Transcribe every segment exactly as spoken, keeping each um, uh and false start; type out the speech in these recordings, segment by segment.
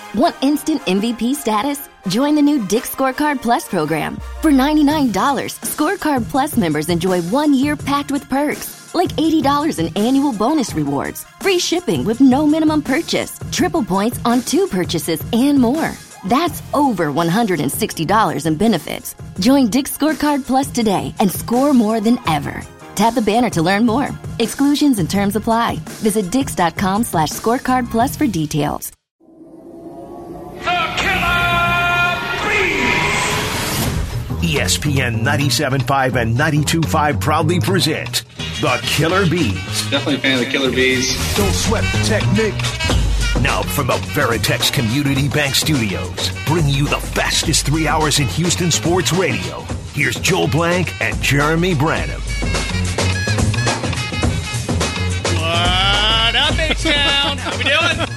Want instant M V P status? Join the new Dick's Scorecard Plus program. For ninety-nine dollars, Scorecard Plus members enjoy one year packed with perks, like eighty dollars in annual bonus rewards, free shipping with no minimum purchase, triple points on two purchases, and more. That's over one hundred sixty dollars in benefits. Join Dick's Scorecard Plus today and score more than ever. Tap the banner to learn more. Exclusions and terms apply. Visit dix.com slash scorecard plus for details. The Killer Bees! E S P N ninety-seven point five and ninety-two point five proudly present The Killer Bees. Definitely a fan of the Killer Bees. Don't sweat the technique. Now from the Veritex Community Bank Studios, bring you the fastest three hours in Houston sports radio. Here's Joel Blank and Jeremy Branham. What up, H-Town? How we doing?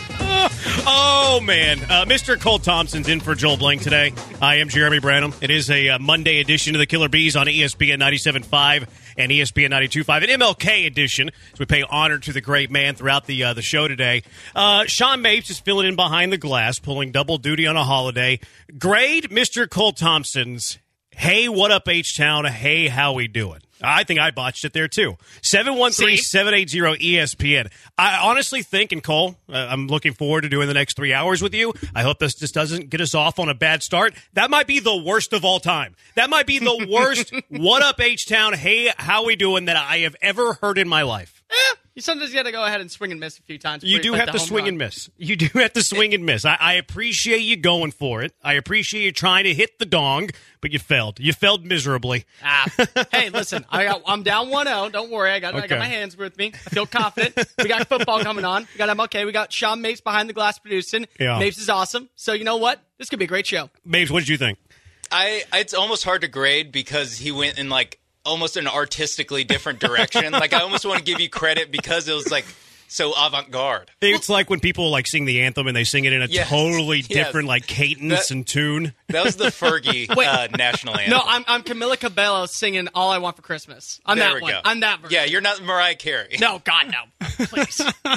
Oh, man. Uh, Mister Cole Thompson's in for Joel Blank today. I am Jeremy Branham. It is a uh, Monday edition of the Killer Bees on E S P N ninety-seven point five and E S P N ninety-two point five, an M L K edition, as we pay honor to the great man throughout the uh, the show today. Uh, Sean Mapes is filling in behind the glass, pulling double duty on a holiday. Grade Mister Cole Thompson's, hey, what up, H-Town? Hey, how we doing? I think I botched it there, too. seven one three, seven eight zero, E S P N. I honestly think, and Cole, uh, I'm looking forward to doing the next three hours with you. I hope this just doesn't get us off on a bad start. That might be the worst of all time. That might be the worst what up, H-Town, hey, how we doing that I have ever heard in my life. Eh, you sometimes got to go ahead and swing and miss a few times. You do have to swing and miss. You do have to swing and miss. I, I appreciate you going for it. I appreciate you trying to hit the dong, but you failed. You failed miserably. Ah, hey, listen, I got, I'm down one oh. Don't worry. I got, okay. I got my hands with me. I feel confident. We got football coming on. We got M L K. We got Sean Mapes behind the glass producing. Yeah. Mapes is awesome. So you know what? This could be a great show. Mapes, what did you think? I It's almost hard to grade because he went in like almost an artistically different direction. Like, I almost want to give you credit because it was, like, so avant-garde. It's like when people, like, sing the anthem and they sing it in a yes. totally yes. different, like, cadence that, and tune. That was the Fergie uh, national anthem. No, I'm, I'm Camila Cabello singing All I Want for Christmas. I'm there that we one. Go. I'm that version. Yeah, you're not Mariah Carey. No, God, no. Please.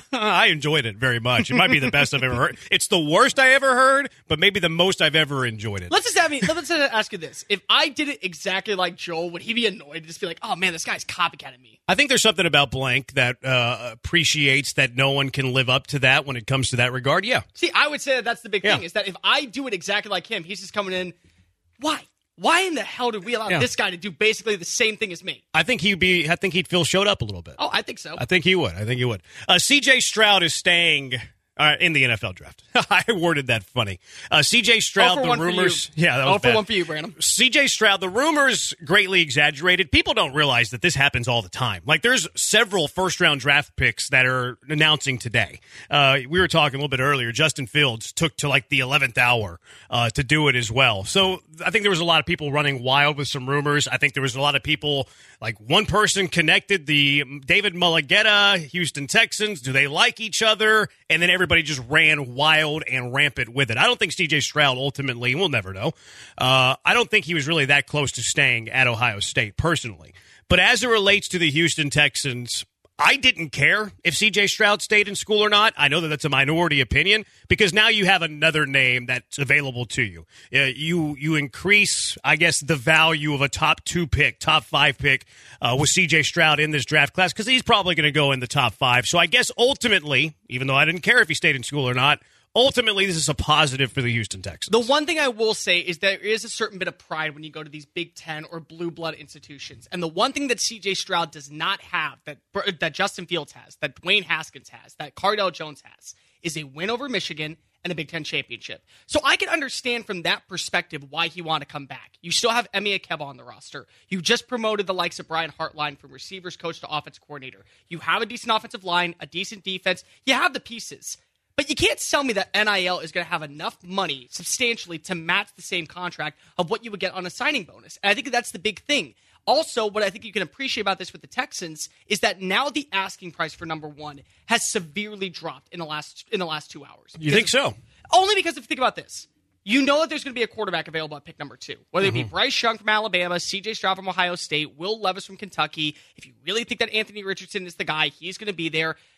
I enjoyed it very much. It might be the best I've ever heard. It's the worst I ever heard, but maybe the most I've ever enjoyed it. Let's just have me. Let's just ask you this: if I did it exactly like Joel, would he be annoyed and just be like, "Oh man, this guy's copycatting me"? I think there's something about Blank that uh, appreciates that no one can live up to that when it comes to that regard. Yeah. See, I would say that that's the big yeah. thing: is that if I do it exactly like him, he's just coming in. Why? Why in the hell did we allow yeah. this guy to do basically the same thing as me? I think he'd be. I think he'd feel showed up a little bit. Oh, I think so. I think he would. I think he would. Uh, C J Stroud is staying uh, in the N F L draft. I worded that funny. Uh, C J Stroud, the rumors. Yeah, that was oh for bad. one for you, Brandon. C J Stroud, the rumors greatly exaggerated. People don't realize that this happens all the time. Like, there's several first-round draft picks that are announcing today. Uh, we were talking a little bit earlier. Justin Fields took to, like, the eleventh hour uh, to do it as well. So I think there was a lot of people running wild with some rumors. I think there was a lot of people, like, one person connected the David Mulligetta, Houston Texans. Do they like each other? And then everybody just ran wild and rampant with it. I don't think C J Stroud ultimately, we'll never know, uh, I don't think he was really that close to staying at Ohio State personally. But as it relates to the Houston Texans, I didn't care if C J Stroud stayed in school or not. I know that that's a minority opinion because now you have another name that's available to you. Uh, you you increase, I guess, the value of a top two pick, top five pick uh, with C J Stroud in this draft class because he's probably going to go in the top five. So I guess ultimately, even though I didn't care if he stayed in school or not, ultimately, this is a positive for the Houston Texans. The one thing I will say is there is a certain bit of pride when you go to these Big Ten or blue blood institutions. And the one thing that C J Stroud does not have, that that Justin Fields has, that Dwayne Haskins has, that Cardale Jones has, is a win over Michigan and a Big Ten championship. So I can understand from that perspective why he wanted to come back. You still have Emi Akeba on the roster. You just promoted the likes of Brian Hartline from receivers coach to offensive coordinator. You have a decent offensive line, a decent defense. You have the pieces. But you can't tell me that N I L is going to have enough money substantially to match the same contract of what you would get on a signing bonus. And I think that's the big thing. Also, what I think you can appreciate about this with the Texans is that now the asking price for number one has severely dropped in the last in the last two hours. You think so? Only because if you think about this. You know that there's going to be a quarterback available at pick number two. Whether mm-hmm. it be Bryce Young from Alabama, C J Stroud from Ohio State, Will Levis from Kentucky. If you really think that Anthony Richardson is the guy, he's going to be there.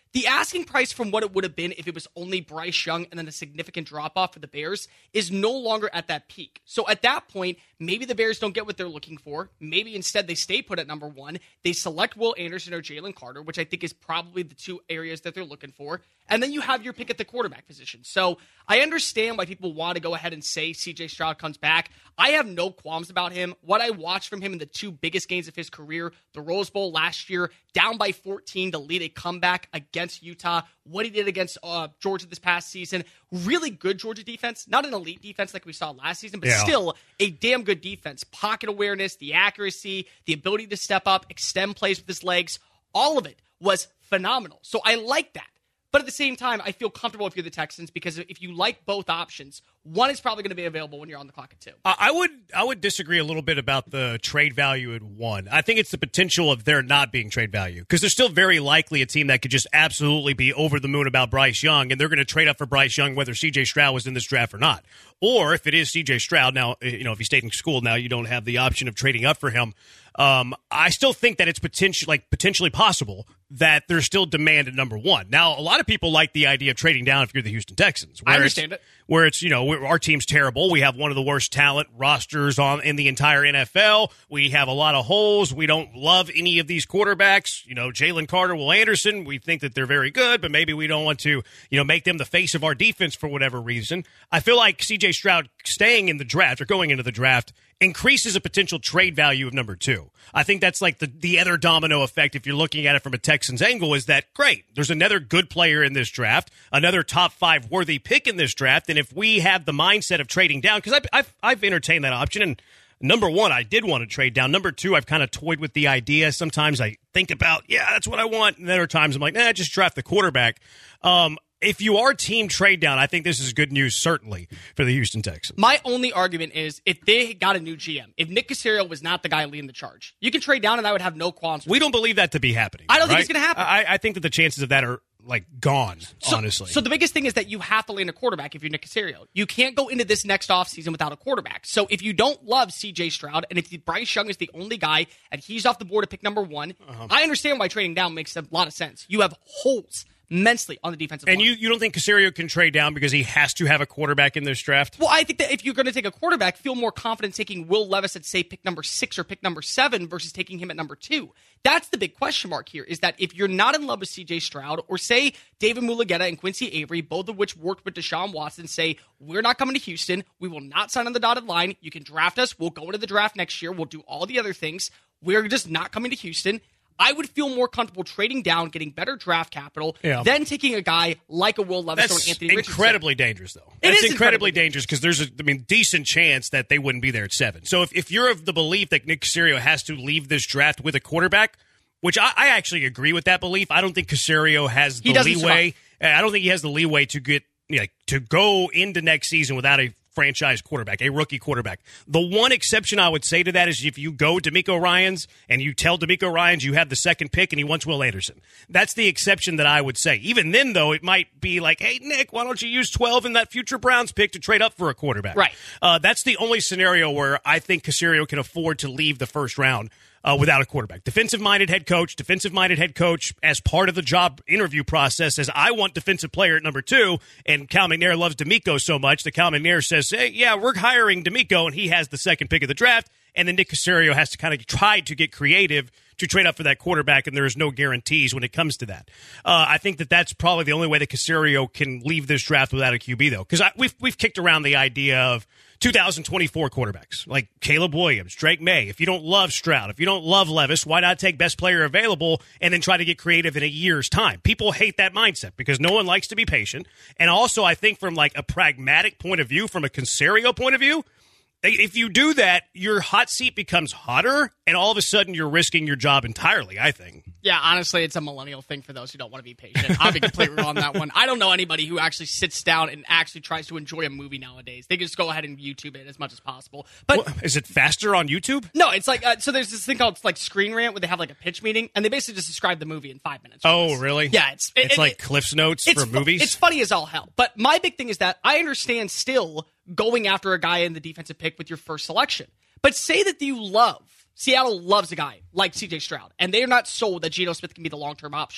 the asking price from what it would have been if it was only Bryce Young and then a significant drop-off for the Bears is no longer at that peak. So at that point, maybe the Bears don't get what they're looking for. Maybe instead they stay put at number one. They select Will Anderson or Jalen Carter, which I think is probably the two areas that they're looking for. And then you have your pick at the quarterback position. So I understand why people want to go ahead and say C J Stroud comes back. I have no qualms about him. What I watched from him in the two biggest games of his career, the Rose Bowl last year, down by fourteen to lead a comeback against Utah, what he did against uh, Georgia this past season, really good Georgia defense, not an elite defense like we saw last season, but yeah. still a damn good defense. Pocket awareness, the accuracy, the ability to step up, extend plays with his legs, all of it was phenomenal. So I like that. But at the same time, I feel comfortable if you're the Texans because if you like both options, one is probably going to be available when you're on the clock at two. Uh, I would I would disagree a little bit about the trade value at one. I think it's the potential of there not being trade value because there's still very likely a team that could just absolutely be over the moon about Bryce Young, and they're going to trade up for Bryce Young whether C J Stroud was in this draft or not. Or if it is C J Stroud, now, you know, if he stayed in school, now you don't have the option of trading up for him. Um, I still think that it's potentially like potentially possible that there's still demand at number one. Now, a lot of people like the idea of trading down if you're the Houston Texans. I understand it. Where it's, you know, we're, our team's terrible. We have one of the worst talent rosters on in the entire N F L. We have a lot of holes. We don't love any of these quarterbacks. You know, Jalen Carter, Will Anderson, we think that they're very good, but maybe we don't want to, you know, make them the face of our defense for whatever reason. I feel like C J Stroud staying in the draft or going into the draft increases a potential trade value of number two. I think that's like the, the other domino effect if you're looking at it from a Texans angle is that, great, there's another good player in this draft, another top five worthy pick in this draft, and if we have the mindset of trading down, because I've, I've, I've entertained that option, and number one, I did want to trade down. Number two, I've kind of toyed with the idea. Sometimes I think about, yeah, that's what I want, and other times I'm like, nah, just draft the quarterback. Um, If you are team trade down, I think this is good news, certainly, for the Houston Texans. My only argument is if they got a new G M, if Nick Caserio was not the guy leading the charge, you can trade down and I would have no qualms with We it. don't believe that to be happening. I don't right? think it's going to happen. I, I think that the chances of that are, like, gone, so, honestly. So the biggest thing is that you have to land a quarterback if you're Nick Caserio. You can't go into this next offseason without a quarterback. So if you don't love C J Stroud, and if Bryce Young is the only guy, and he's off the board at pick number one, uh-huh. I understand why trading down makes a lot of sense. You have holes immensely on the defensive and line. you, you don't think Caserio can trade down because he has to have a quarterback in this draft? Well, I think that if you're going to take a quarterback, feel more confident taking Will Levis at, say, pick number six or pick number seven versus taking him at number two. That's the big question mark here, is that if you're not in love with C J Stroud, or say David Mulugeta and Quincy Avery, both of which worked with Deshaun Watson, say, we're not coming to Houston, we will not sign on the dotted line, you can draft us, we'll go into the draft next year, we'll do all the other things, we're just not coming to Houston, I would feel more comfortable trading down, getting better draft capital, yeah. than taking a guy like a Will Levis That's or an Anthony Richardson. incredibly dangerous, though. It That's is incredibly dangerous because there's a I mean, decent chance that they wouldn't be there at seven. So if, if you're of the belief that Nick Caserio has to leave this draft with a quarterback, which I, I actually agree with that belief, I don't think Caserio has the leeway. Survive. I don't think he has the leeway to get you know, to go into next season without a franchise quarterback, a rookie quarterback. The one exception I would say to that is if you go DeMeco Ryans and you tell DeMeco Ryans you have the second pick and he wants Will Anderson. That's the exception that I would say. Even then, though, it might be like, hey, Nick, why don't you use twelve in that future Browns pick to trade up for a quarterback? Right. Uh, that's the only scenario where I think Caserio can afford to leave the first round Uh, without a quarterback. Defensive-minded head coach, defensive-minded head coach as part of the job interview process says, I want defensive player at number two, and Cal McNair loves DeMeco so much that Cal McNair says, hey, yeah, we're hiring DeMeco, and he has the second pick of the draft, and then Nick Caserio has to kind of try to get creative to trade up for that quarterback, and there is no guarantees when it comes to that. Uh, I think that that's probably the only way that Caserio can leave this draft without a Q B, though, because we've, we've kicked around the idea of two thousand twenty-four quarterbacks, like Caleb Williams, Drake May. If you don't love Stroud, if you don't love Levis, why not take best player available and then try to get creative in a year's time? People hate that mindset because no one likes to be patient. And also, I think from like a pragmatic point of view, from a Caserio point of view, if you do that, your hot seat becomes hotter, and all of a sudden you're risking your job entirely, I think. Yeah, honestly, it's a millennial thing for those who don't want to be patient. I'll be completely wrong on that one. I don't know anybody who actually sits down and actually tries to enjoy a movie nowadays. They can just go ahead and YouTube it as much as possible. But well, is it faster on YouTube? No, it's like, uh, so there's this thing called like Screen Rant where they have like a pitch meeting, and they basically just describe the movie in five minutes. Oh, really? Yeah, it's it, it's it, like it, Cliff's Notes it's for fu- movies. It's funny as all hell. But my big thing is that I understand still going after a guy in the defensive pick with your first selection. But say that you love, Seattle loves a guy like C J Stroud, and they are not sold that Geno Smith can be the long-term option.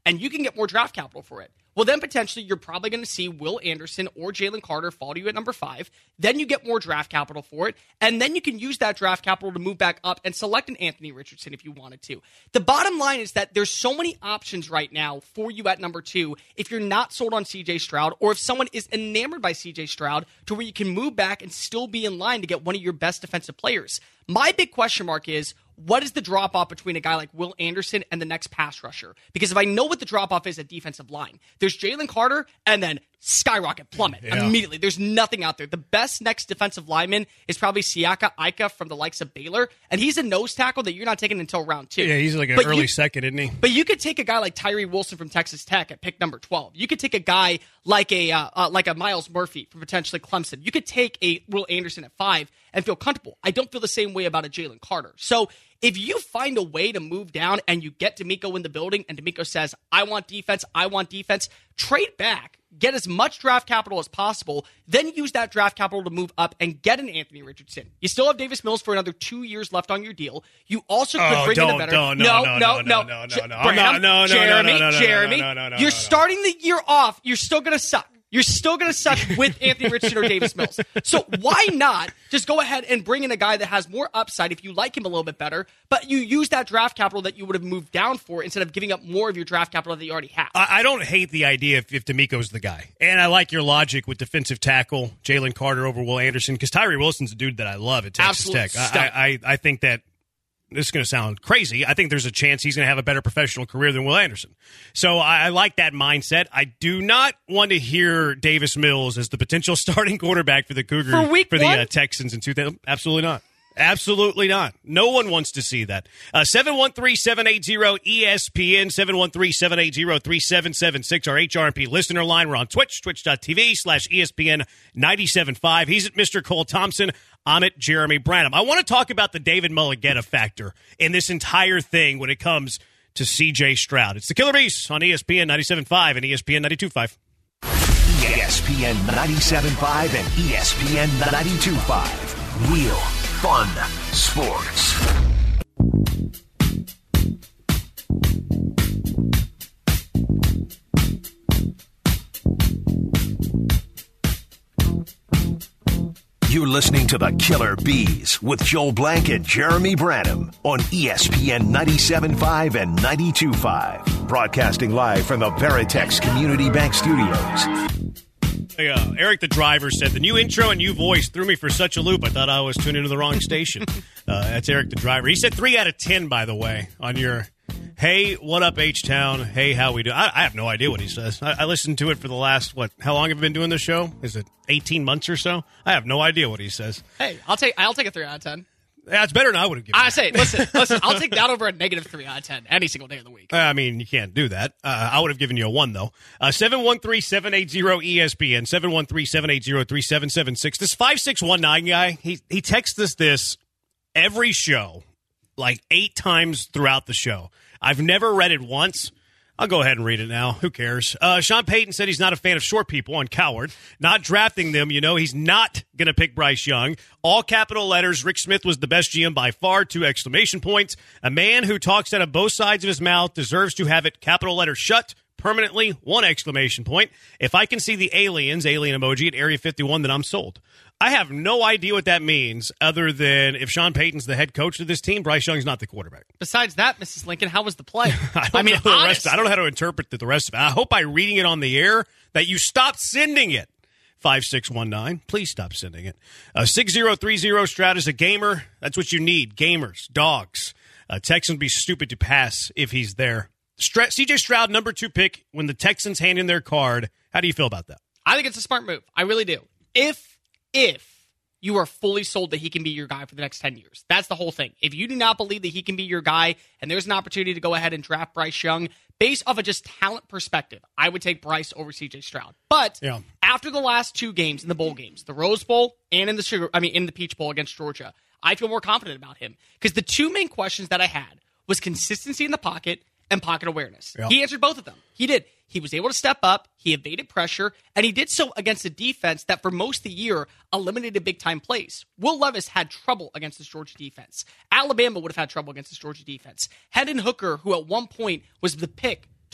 and you can get more draft capital for it. Well, then potentially you're probably going to see Will Anderson or Jalen Carter fall to you at number five. Then you get more draft capital for it, and then you can use that draft capital to move back up and select an Anthony Richardson if you wanted to. The bottom line is that there's so many options right now for you at number two if you're not sold on C J Stroud, or if someone is enamored by C J Stroud to where you can move back and still be in line to get one of your best defensive players. My big question mark is, what is the drop-off between a guy like Will Anderson and the next pass rusher? Because if I know what the drop-off is at defensive line, there's Jalen Carter and then skyrocket, plummet yeah. immediately. There's nothing out there. The best next defensive lineman is probably Siaka Ika from the likes of Baylor, and he's a nose tackle that you're not taking until round two. Yeah, he's like an but early you, second, isn't he? But you could take a guy like Tyree Wilson from Texas Tech at pick number twelve. You could take a guy like a uh, uh, like a Miles Murphy from potentially Clemson. You could take a Will Anderson at five and feel comfortable. I don't feel the same way about a Jalen Carter. So if you find a way to move down and you get D'Amico in the building and D'Amico says, I want defense, I want defense, trade back, get as much draft capital as possible, then use that draft capital to move up and get an Anthony Richardson. You still have Davis Mills for another two years left on your deal. You also could oh, bring in a better... Don't, no, no, no, no, no, no, no, no, Branham, no, no, Jeremy, no, no, no, Jeremy, no, no, no, no, you're no. starting the year off. You're still going to suck. You're still going to suck with Anthony Richardson or Davis Mills. So why not just go ahead and bring in a guy that has more upside if you like him a little bit better, but you use that draft capital that you would have moved down for instead of giving up more of your draft capital that you already have? I, I don't hate the idea if, if D'Amico's the guy. And I like your logic with defensive tackle, Jalen Carter over Will Anderson, because Tyree Wilson's a dude that I love at Texas Absolute Tech. I, I, I think that this is going to sound crazy. I think there's a chance he's going to have a better professional career than Will Anderson. So I, I like that mindset. I do not want to hear Davis Mills as the potential starting quarterback for the Cougars for, week for the one? uh, Texans in two thousand. Absolutely not. Absolutely not. No one wants to see that. Uh, seven one three, seven eight zero, E S P N, seven one three, seven eight zero, three seven seven six, our H R M P listener line. We're on Twitch, twitch.tv slash ESPN ninety-seven point five. He's at Mister Cole Thompson. I'm at Jeremy Branham. I want to talk about the David Mulligetta factor in this entire thing when it comes to C J Stroud. It's the Killer Bees on E S P N ninety-seven point five and E S P N ninety-two point five. E S P N ninety-seven point five and E S P N ninety-two point five. Real fun sports. You're listening to the Killer Bees with Joel Blank and Jeremy Branham on E S P N ninety-seven point five and ninety-two point five. Broadcasting live from the Veritex Community Bank Studios. Hey, uh, Eric the driver said, the new intro and new voice threw me for such a loop. I thought I was tuned into the wrong station. uh, that's Eric the driver. He said three out of ten, by the way, on your, hey, what up, H-Town? Hey, how we do? I, I have no idea what he says. I, I listened to it for the last, what, how long have you been doing this show? Is it eighteen months or so? I have no idea what he says. Hey, I'll take I'll take a three out of ten. Yeah, it's better than I would have given. I say, listen, listen, I'll take that over a negative three out of ten any single day of the week. I mean, you can't do that. Uh, I would have given you a one, though. Uh, seven one three, seven eight zero, E S P N, seven one three, seven eight zero, three seven seven six. This five six one nine guy, he, he texts us this every show, like eight times throughout the show. I've never read it once. I'll go ahead and read it now. Who cares? Uh, Sean Payton said he's not a fan of short people on Coward. Not drafting them, you know. He's not going to pick Bryce Young. All capital letters. Rick Smith was the best G M by far. Two exclamation points. A man who talks out of both sides of his mouth deserves to have it capital letters shut permanently. One exclamation point. If I can see the aliens, alien emoji, at Area fifty-one, then I'm sold. I have no idea what that means other than if Sean Payton's the head coach of this team, Bryce Young's not the quarterback. Besides that, Missus Lincoln, how was the play? I, don't I mean, know the rest, I don't know how to interpret the, the rest of it. I hope by reading it on the air that you stop sending it. five six one nine. Please stop sending it. Uh, six zero three zero Stroud is a gamer. That's what you need. Gamers, dogs. Uh, Texans would be stupid to pass if he's there. Stra- C J Stroud, number two pick, when the Texans hand in their card. How do you feel about that? I think it's a smart move. I really do. If, if you are fully sold that he can be your guy for the next ten years. That's the whole thing. If you do not believe that he can be your guy and there's an opportunity to go ahead and draft Bryce Young, based off of just talent perspective, I would take Bryce over C J Stroud. But yeah. After the last two games in the bowl games, the Rose Bowl and in the Sugar, I mean in the Peach Bowl against Georgia, I feel more confident about him. Because the two main questions that I had was consistency in the pocket and pocket awareness. Yep. He answered both of them. He did. He was able to step up, he evaded pressure, and he did so against a defense that for most of the year eliminated big-time plays. Will Levis had trouble against this Georgia defense. Alabama would have had trouble against this Georgia defense. Hendon Hooker, who at one point was the pick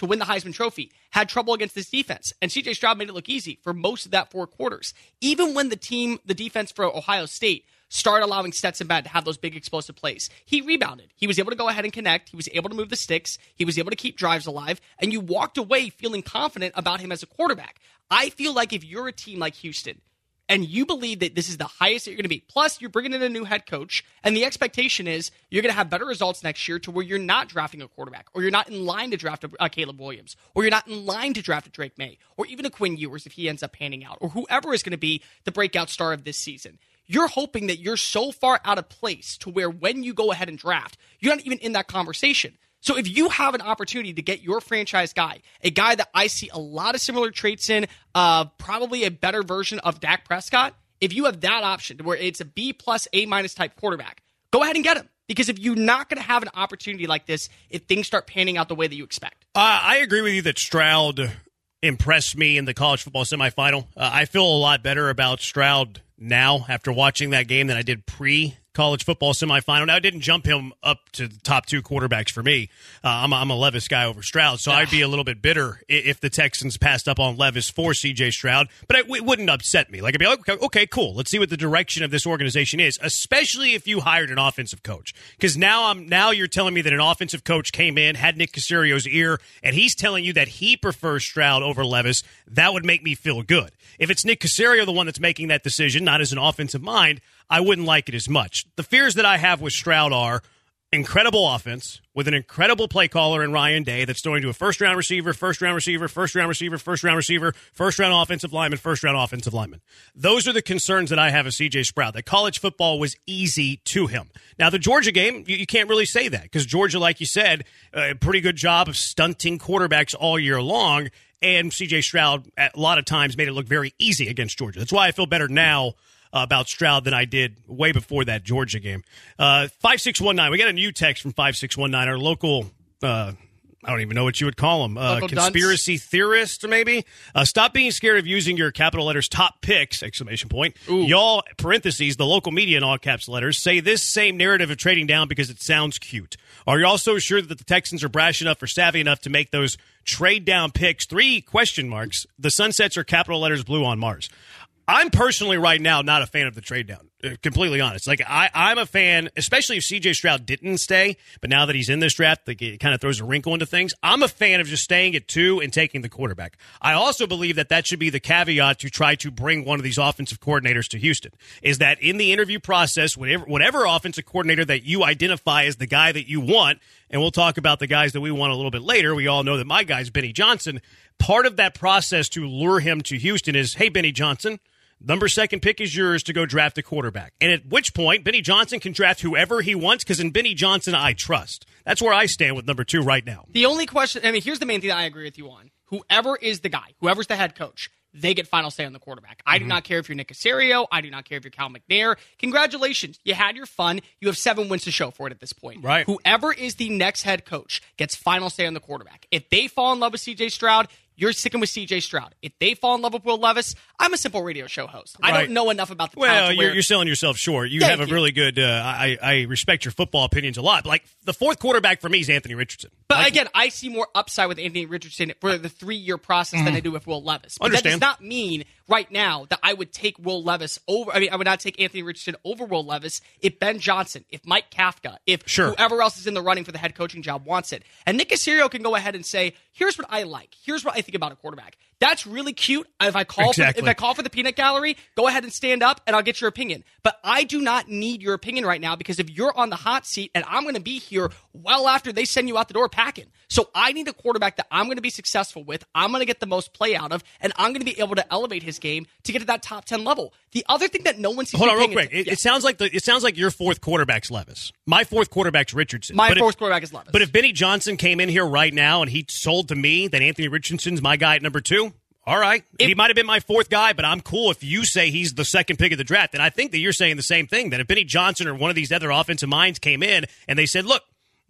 to win the Heisman Trophy, had trouble against this defense. And C J Stroud made it look easy for most of that four quarters. Even when the team, the defense for Ohio State, started allowing Stetson Bennett to have those big explosive plays, he rebounded. He was able to go ahead and connect. He was able to move the sticks. He was able to keep drives alive. And you walked away feeling confident about him as a quarterback. I feel like if you're a team like Houston, and you believe that this is the highest that you're going to be, plus you're bringing in a new head coach, and the expectation is you're going to have better results next year to where you're not drafting a quarterback, or you're not in line to draft a, a Caleb Williams, or you're not in line to draft a Drake May, or even a Quinn Ewers if he ends up panning out, or whoever is going to be the breakout star of this season. You're hoping that you're so far out of place to where when you go ahead and draft, you're not even in that conversation. So if you have an opportunity to get your franchise guy, a guy that I see a lot of similar traits in, uh, probably a better version of Dak Prescott, if you have that option to where it's a B plus, A minus type quarterback, go ahead and get him. Because if you're not going to have an opportunity like this, if things start panning out the way that you expect. Uh, I agree with you that Stroud impressed me in the college football semifinal. Uh, I feel a lot better about Stroud now after watching that game than I did pre college football semifinal. Now, I didn't jump him up to the top two quarterbacks for me. Uh, I'm, a, I'm a Levis guy over Stroud, so I'd be a little bit bitter if the Texans passed up on Levis for C J Stroud, but it, it wouldn't upset me. Like, I'd be like, okay, okay, cool. Let's see what the direction of this organization is, especially if you hired an offensive coach. Because now I'm now you're telling me that an offensive coach came in, had Nick Caserio's ear, and he's telling you that he prefers Stroud over Levis. That would make me feel good. If it's Nick Caserio, the one that's making that decision, not as an offensive mind, I wouldn't like it as much. The fears that I have with Stroud are incredible offense with an incredible play caller in Ryan Day that's throwing to a first-round receiver, first-round receiver, first-round receiver, first-round receiver, first-round offensive lineman, first-round offensive lineman. Those are the concerns that I have of C J Stroud, that college football was easy to him. Now, the Georgia game, you, you can't really say that because Georgia, like you said, a pretty good job of stunting quarterbacks all year long, and C J Stroud at a lot of times made it look very easy against Georgia. That's why I feel better now Uh, about Stroud than I did way before that Georgia game. Uh, five six one nine. We got a new text from five six one nine, our local, uh, I don't even know what you would call him, uh, conspiracy dunce. theorist, maybe. Uh, stop being scared of using your capital letters top picks, exclamation point. Ooh. Y'all, parentheses, the local media in all caps letters, say this same narrative of trading down because it sounds cute. Are you also sure that the Texans are brash enough or savvy enough to make those trade down picks? Three question marks. The sunsets are capital letters blue on Mars. I'm personally right now not a fan of the trade down, completely honest. Like, I, I'm a fan, especially if C J Stroud didn't stay, but now that he's in this draft, like, it kind of throws a wrinkle into things. I'm a fan of just staying at two and taking the quarterback. I also believe that that should be the caveat to try to bring one of these offensive coordinators to Houston, is that in the interview process, whatever, whatever offensive coordinator that you identify as the guy that you want, and we'll talk about the guys that we want a little bit later. We all know that my guy's Benny Johnson. Part of that process to lure him to Houston is, hey, Benny Johnson, number second pick is yours to go draft a quarterback. And at which point, Benny Johnson can draft whoever he wants, because in Benny Johnson, I trust. That's where I stand with number two right now. The only question, I mean, here's the main thing that I agree with you on. Whoever is the guy, whoever's the head coach, they get final say on the quarterback. I mm-hmm. do not care if you're Nick Caserio. I do not care if you're Cal McNair. Congratulations. You had your fun. You have seven wins to show for it at this point. Right. Whoever is the next head coach gets final say on the quarterback. If they fall in love with C J Stroud, you're sticking with C J Stroud. If they fall in love with Will Levis, I'm a simple radio show host. I right. don't know enough about the well, talent. Well, you're, you're selling yourself short. You Thank have a you. really good. Uh, I I respect your football opinions a lot. But like the fourth quarterback for me is Anthony Richardson. But like, again, I see more upside with Anthony Richardson for the three-year process mm-hmm. than I do with Will Levis. But Understand. that does not mean right now that I would take Will Levis over. I mean, I would not take Anthony Richardson over Will Levis if Ben Johnson, if Mike Kafka, if sure. whoever else is in the running for the head coaching job wants it. And Nick Caserio can go ahead and say, here's what I like. Here's what I think about a quarterback. That's really cute. If I call exactly. for, if I call for the peanut gallery, go ahead and stand up and I'll get your opinion. But I do not need your opinion right now, because if you're on the hot seat and I'm going to be here well after they send you out the door packing. So I need a quarterback that I'm going to be successful with, I'm going to get the most play out of, and I'm going to be able to elevate his game to get to that top ten level. The other thing that no one sees. Hold on, real quick. Into, it, yeah. it sounds like the it sounds like your fourth quarterback's Levis. My fourth quarterback's Richardson. My but fourth if, quarterback is Levis. But if Benny Johnson came in here right now and he sold to me that Anthony Richardson's my guy at number two, all right. If, he might have been my fourth guy, but I'm cool if you say he's the second pick of the draft. And I think that you're saying the same thing, that if Benny Johnson or one of these other offensive minds came in and they said, look,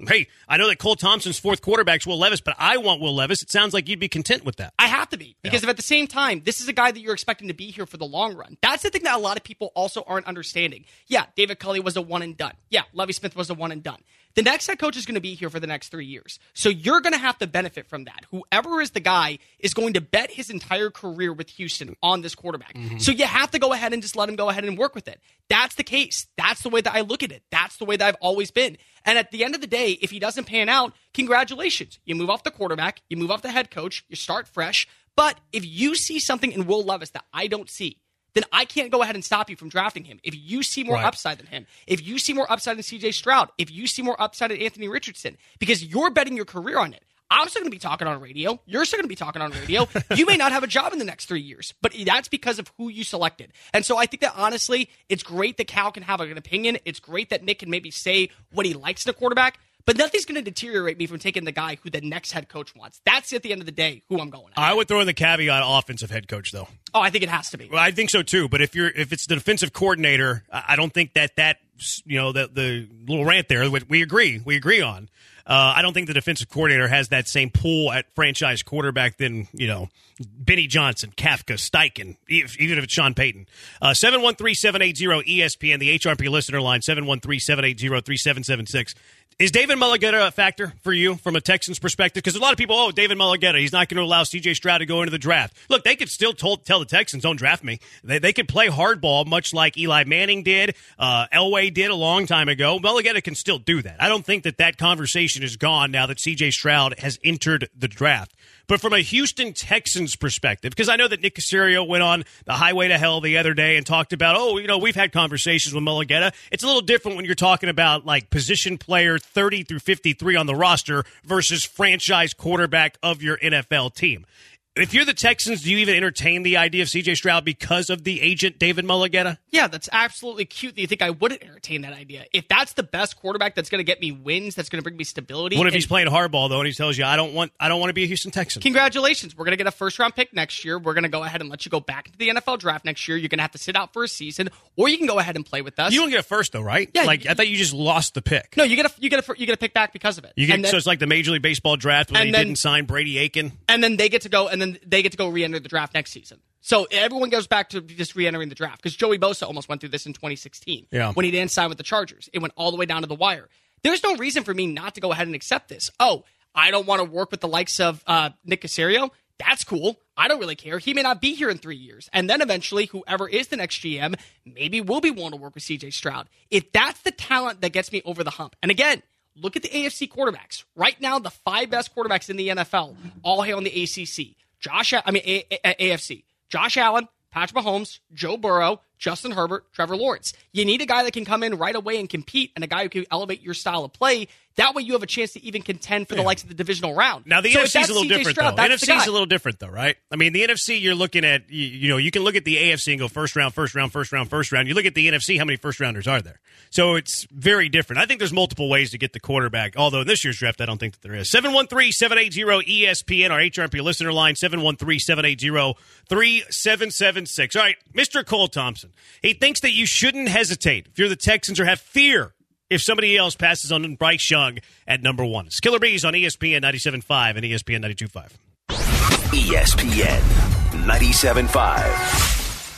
Hey, I know that Cole Thompson's fourth quarterback's Will Levis, but I want Will Levis. It sounds like you'd be content with that. I have to be, because yeah. if at the same time, this is a guy that you're expecting to be here for the long run. That's the thing that a lot of people also aren't understanding. Yeah, David Culley was a one and done. Yeah, Lovie Smith was a one and done. The next head coach is going to be here for the next three years. So you're going to have to benefit from that. Whoever is the guy is going to bet his entire career with Houston on this quarterback. Mm-hmm. So you have to go ahead and just let him go ahead and work with it. That's the case. That's the way that I look at it. That's the way that I've always been. And at the end of the day, if he doesn't pan out, congratulations. You move off the quarterback, you move off the head coach, you start fresh. But if you see something in Will Levis that I don't see, then I can't go ahead and stop you from drafting him. If you see more right. upside than him, if you see more upside in C J Stroud, if you see more upside in Anthony Richardson, because you're betting your career on it. I'm still going to be talking on radio. You're still going to be talking on radio. You may not have a job in the next three years, but that's because of who you selected. And so I think that, honestly, it's great that Cal can have an opinion. It's great that Nick can maybe say what he likes in a quarterback, but nothing's going to deteriorate me from taking the guy who the next head coach wants. That's, at the end of the day, who I'm going at. I would throw in the caveat offensive head coach, though. Oh, I think it has to be. Well, I think so, too. But if you're if it's the defensive coordinator, I don't think that that, you know, the, the little rant there, we agree. We agree on. Uh, I don't think the defensive coordinator has that same pull at franchise quarterback than, you know, Benny Johnson, Kafka, Steichen, even if it's Sean Payton. Uh, seven one three, seven eight zero, E S P N, the H R P listener line, seven one three, seven eight zero, three seven seven six. Is David Mulugheta a factor for you from a Texans perspective? Because a lot of people, oh, David Mulugheta, he's not going to allow C J Stroud to go into the draft. Look, they could still told, tell the Texans, don't draft me. They, they could play hardball, much like Eli Manning did, uh, Elway did a long time ago. Mulugheta can still do that. I don't think that that conversation is gone now that C J Stroud has entered the draft. But from a Houston Texans perspective, because I know that Nick Caserio went on the highway to hell the other day and talked about, oh, you know, we've had conversations with Mulugheta. It's a little different when you're talking about, like, position player thirty through fifty-three on the roster versus franchise quarterback of your N F L team. If you're the Texans, do you even entertain the idea of C J Stroud because of the agent David Mulugheta? Yeah, that's absolutely cute that you think I wouldn't entertain that idea. If that's the best quarterback that's going to get me wins, that's going to bring me stability. What if he's playing hardball, though, and he tells you, I don't want I don't want to be a Houston Texan? Congratulations. We're going to get a first-round pick next year. We're going to go ahead and let you go back into the N F L draft next year. You're going to have to sit out for a season, or you can go ahead and play with us. You don't get a first, though, right? Yeah. Like, I thought you just lost the pick. No, you get a, you get a, you get a pick back because of it. You get, then, so it's like the Major League Baseball draft when they then, didn't sign Brady Aiken? And then they get to go, and then they get to go re enter the draft next season. So everyone goes back to just re-entering the draft, because Joey Bosa almost went through this in twenty sixteen yeah. when he didn't sign with the Chargers. It went all the way down to the wire. There's no reason for me not to go ahead and accept this. Oh, I don't want to work with the likes of uh, Nick Caserio. That's cool. I don't really care. He may not be here in three years. And then eventually, whoever is the next G M maybe will be willing to work with C J Stroud. If that's the talent that gets me over the hump. And again, look at the A F C quarterbacks. Right now, the five best quarterbacks in the N F L all hail in the A C C. Josh, I mean, A- A- AFC. Josh Allen, Patrick Mahomes, Joe Burrow, Justin Herbert, Trevor Lawrence. You need a guy that can come in right away and compete, and a guy who can elevate your style of play. That way you have a chance to even contend for the yeah. likes of the divisional round. Now, the so N F C is a little C J different, Stroud, though. The N F C is the a little different, though, right? I mean, the N F C, you're looking at, you, you know, you can look at the A F C and go first round, first round, first round, first round. You look at the N F C, how many first rounders are there? So it's very different. I think there's multiple ways to get the quarterback, although in this year's draft, I don't think that there is. seven one three, seven eight zero, E S P N, our H R P listener line, seven one three, seven eight zero, three seven seven six. All right, Mister Cole Thompson. He thinks that you shouldn't hesitate if you're the Texans or have fear if somebody else passes on Bryce Young at number one. It's Killer Bees on E S P N ninety-seven point five and E S P N ninety-two point five. E S P N ninety-seven point five.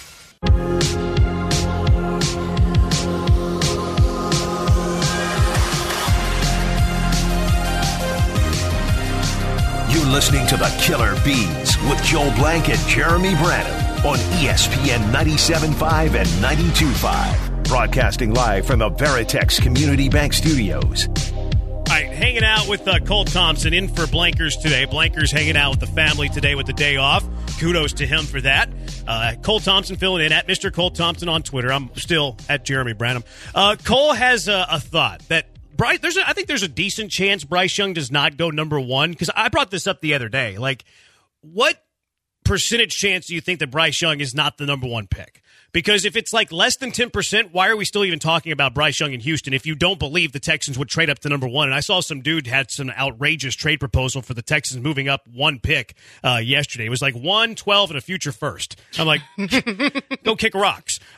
You're listening to the Killer Bees with Joel Blank and Jeremy Branham on E S P N ninety-seven point five and ninety-two point five. Broadcasting live from the Veritex Community Bank Studios. All right, hanging out with uh, Cole Thompson in for Blankers today. Blankers hanging out with the family today with the day off. Kudos to him for that. Uh, Cole Thompson filling in at Mister Cole Thompson on Twitter. I'm still at Jeremy Branham. Uh, Cole has a, a thought that Bryce. There's a, I think there's a decent chance Bryce Young does not go number one, because I brought this up the other day. Like, what percentage chance do you think that Bryce Young is not the number one pick? Because if it's like less than ten percent, why are we still even talking about Bryce Young in Houston if you don't believe the Texans would trade up to number one? And I saw some dude had some outrageous trade proposal for the Texans moving up one pick uh, yesterday. It was like one, twelve, and a future first. I'm like, go kick rocks.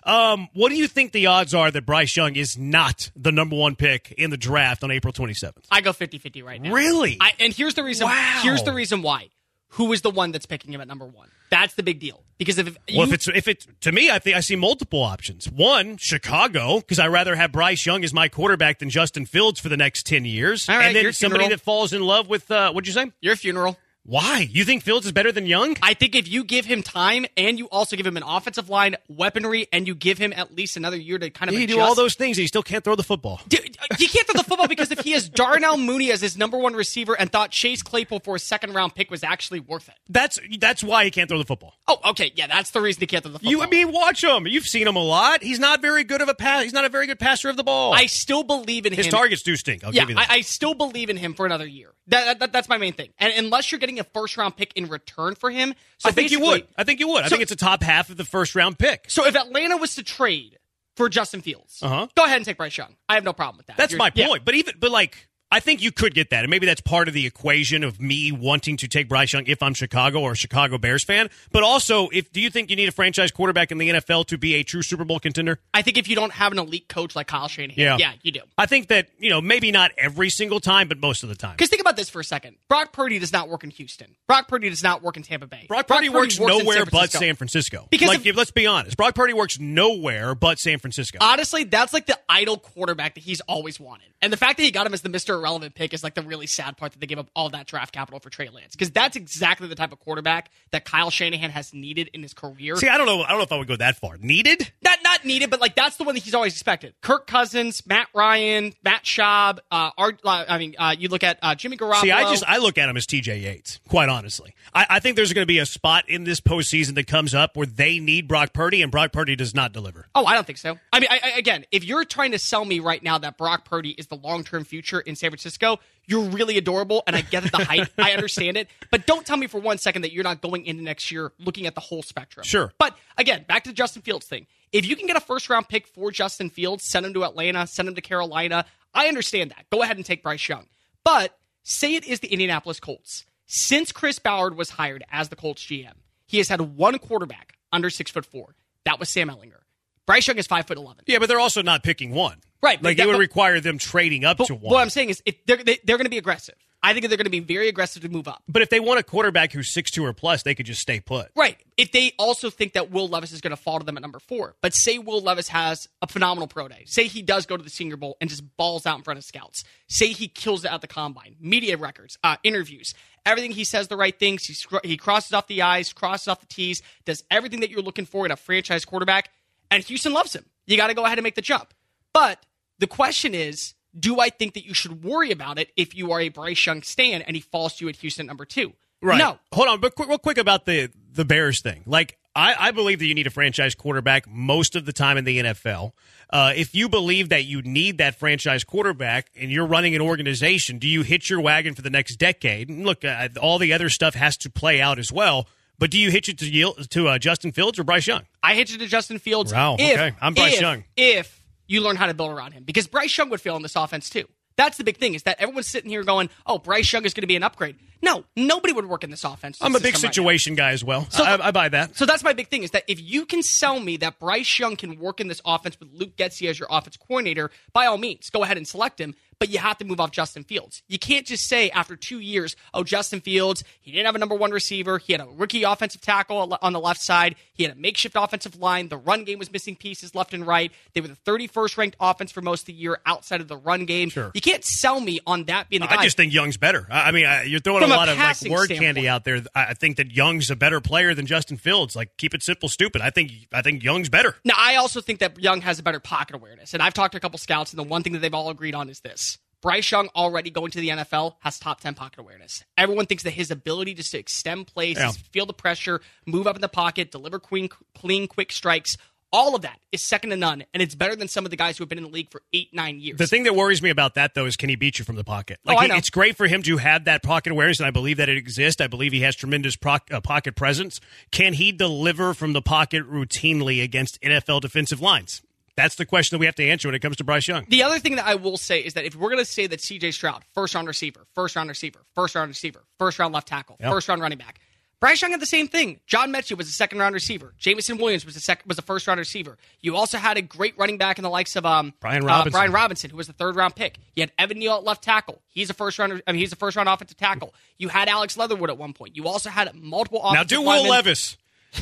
Um, what do you think the odds are that Bryce Young is not the number one pick in the draft on April twenty-seventh? I go fifty-fifty right now. Really? I, and here's the reason. Wow. Here's the reason why. Who is the one that's picking him at number one? That's the big deal. Because if, if you, well, if it's if it's to me, I think I see multiple options. One, Chicago, because I rather have Bryce Young as my quarterback than Justin Fields for the next ten years. All right, and then your somebody funeral. that falls in love with uh, what'd you say? your funeral. Why? You think Fields is better than Young? I think if you give him time and you also give him an offensive line, weaponry, and you give him at least another year to kind of You adjust. do all those things, and you still can't throw the football. Dude, you can't throw the football because if he has Darnell Mooney as his number one receiver and thought Chase Claypool for a second round pick was actually worth it. That's that's why he can't throw the football. Oh, okay, yeah, that's the reason he can't throw the football. You, I mean, watch him. You've seen him a lot. He's not very good of a pass. He's not a very good passer of the ball. I still believe in His him. targets do stink. I'll yeah, give you that. I, I still believe in him for another year. That, that that's my main thing. And unless you're getting a first round pick in return for him, so I think you basically- would. I think you would. I So- think it's a top half of the first round pick. So if Atlanta was to trade for Justin Fields, Uh-huh. go ahead and take Bryce Young. I have no problem with that. That's You're- my yeah. point. But even, but like, I think you could get that, and maybe that's part of the equation of me wanting to take Bryce Young if I'm Chicago or a Chicago Bears fan. But also, if do you think you need a franchise quarterback in the N F L to be a true Super Bowl contender? I think if you don't have an elite coach like Kyle Shanahan, Yeah. yeah, you do. I think that, you know, maybe not every single time, but most of the time. Because think about this for a second. Brock Purdy does not work in Houston. Brock Purdy does not work in Tampa Bay. Brock Purdy works in nowhere San but Francisco. San Francisco. Because like, if- if, let's be honest, Brock Purdy works nowhere but San Francisco. Honestly, that's like the idle quarterback that he's always wanted. And the fact that he got him as the Mister Irrelevant pick is like the really sad part that they gave up all that draft capital for Trey Lance. Because that's exactly the type of quarterback that Kyle Shanahan has needed in his career. See, I don't know. I don't know if I would go that far. Needed? Not not needed, but like that's the one that he's always expected. Kirk Cousins, Matt Ryan, Matt Schaub. Uh, Art, uh, I mean, uh, you look at uh, Jimmy Garoppolo. See, I just I look at him as T J Yates, quite honestly. I, I think there's going to be a spot in this postseason that comes up where they need Brock Purdy, and Brock Purdy does not deliver. Oh, I don't think so. I mean, I, I, again, if you're trying to sell me right now that Brock Purdy is the long-term future in San Francisco, you're really adorable, and I get it, the hype. I understand it. But don't tell me for one second that you're not going into next year looking at the whole spectrum. Sure. But again, back to the Justin Fields thing. If you can get a first-round pick for Justin Fields, send him to Atlanta, send him to Carolina, I understand that. Go ahead and take Bryce Young. But say it is the Indianapolis Colts. Since Chris Ballard was hired as the Colts G M, he has had one quarterback under six foot four. That was Sam Ehlinger. Bryce Young is five foot eleven. Yeah, but they're also not picking one. Right, but Like, that- it would but- require them trading up But to one. what I'm saying is, if they're they, they're going to be aggressive. I think they're going to be very aggressive to move up. But if they want a quarterback who's six two or plus, they could just stay put. Right. If they also think that Will Levis is going to fall to them at number four, but say Will Levis has a phenomenal pro day. Say he does go to the Senior Bowl and just balls out in front of scouts. Say he kills it at the combine, media records, uh, interviews, everything. He says the right things. He, scr- he crosses off the I's, crosses off the T's, does everything that you're looking for in a franchise quarterback, and Houston loves him. You got to go ahead and make the jump. But the question is, do I think that you should worry about it if you are a Bryce Young stan and he falls to you at Houston at number two? Right. No. Hold on, but quick, real quick about the, the Bears thing. Like, I, I believe that you need a franchise quarterback most of the time in the N F L. Uh, if you believe that you need that franchise quarterback and you're running an organization, do you hitch your wagon for the next decade? And look, uh, all the other stuff has to play out as well. But do you hitch it to Yield, to uh, Justin Fields or Bryce Young? I hitch it to Justin Fields. Wow, if, okay. I'm Bryce if, Young. If you learn how to build around him. Because Bryce Young would fail in this offense too. That's the big thing, is that everyone's sitting here going, oh, Bryce Young is going to be an upgrade. No, nobody would work in this offense. I'm a big system right situation guy as well. So- I, I buy that. So that's my big thing, is that if you can sell me that Bryce Young can work in this offense with Luke Getsy as your offense coordinator, by all means, go ahead and select him. But you have to move off Justin Fields. You can't just say after two years, oh, Justin Fields, he didn't have a number one receiver. He had a rookie offensive tackle on the left side. He had a makeshift offensive line. The run game was missing pieces left and right. They were the thirty-first ranked offense for most of the year outside of the run game. Sure. You can't sell me on that being the guy. I just think Young's better. I I mean, I, you're throwing From a a lot of like passing word standpoint. candy out there. I I think that Young's a better player than Justin Fields. Like, keep it simple, stupid. I think I think Young's better. Now, I also think that Young has a better pocket awareness. And I've talked to a couple scouts, and the one thing that they've all agreed on is this. Bryce Young already going to the N F L has top ten pocket awareness. Everyone thinks that his ability just to extend plays, Yeah. feel the pressure, move up in the pocket, deliver clean, clean, quick strikes, all of that is second to none, and it's better than some of the guys who have been in the league for eight, nine years. The thing that worries me about that, though, is can he beat you from the pocket? Oh, Like, I he- know. it's great for him to have that pocket awareness, and I believe that it exists. I believe he has tremendous proc- uh, pocket presence. Can he deliver from the pocket routinely against N F L defensive lines? That's the question that we have to answer when it comes to Bryce Young. The other thing that I will say is that if we're going to say that C J Stroud, first round receiver, first round receiver, first round receiver, first round left tackle, Yep. first round running back, Bryce Young had the same thing. John Mechie was a second-round receiver. Jameson Williams was a sec- was a first-round receiver. You also had a great running back in the likes of um, Brian Robinson. Uh, Brian Robinson, who was the third-round pick. You had Evan Neal at left tackle. He's a first-round. I mean, he's a first-round offensive tackle. You had Alex Leatherwood at one point. You also had multiple offensive Now do linemen. Will Levis.